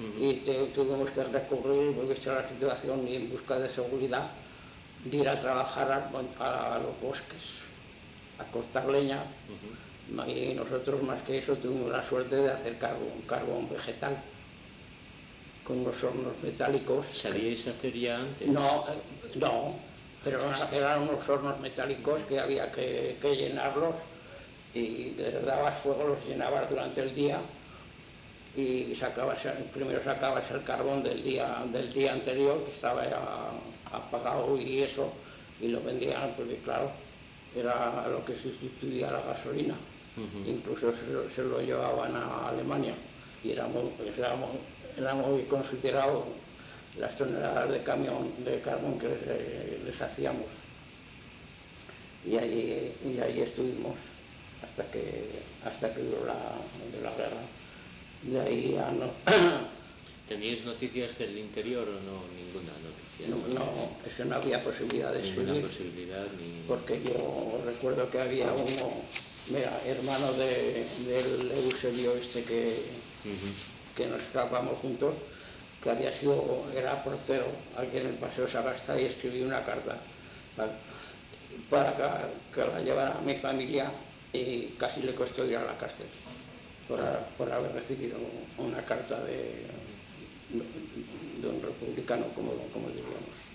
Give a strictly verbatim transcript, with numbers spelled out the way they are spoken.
Uh-huh. Y te, tuvimos que recurrir, porque esta era la situación, y en busca de seguridad, de ir a trabajar a, a los bosques, a cortar leña. Uh-huh. Y nosotros, más que eso, tuvimos la suerte de hacer carbón, carbón vegetal, con unos hornos metálicos. ¿Sabíais que... hacer ya antes? No, no, pero eran unos hornos metálicos que había que, que llenarlos, y les dabas fuego, los llenabas durante el día, y sacabas, primero sacabas el carbón del día, del día anterior, que estaba ya apagado y eso, y lo vendían, porque claro, era lo que sustituía la gasolina. Uh-huh. Incluso se lo, se lo llevaban a Alemania, y era muy, era muy, era muy considerado las toneladas de camión de carbón que les, les hacíamos. Y allí, y allí estuvimos hasta que hasta que duró la, de la guerra. De ahí ya no. ¿Teníais noticias del interior o no? Ninguna noticia. No, no, es que no había posibilidad de escribir. Ninguna posibilidad ni... Porque yo recuerdo que había uno, mira, hermano de, del Eusebio este que, uh-huh. que nos escapamos juntos, que había sido, era portero aquí en el Paseo Sagasta, y escribí una carta para, para que, que la llevara a mi familia, y casi le costó ir a la cárcel por, por haber recibido una carta de, de un republicano, como, como diríamos.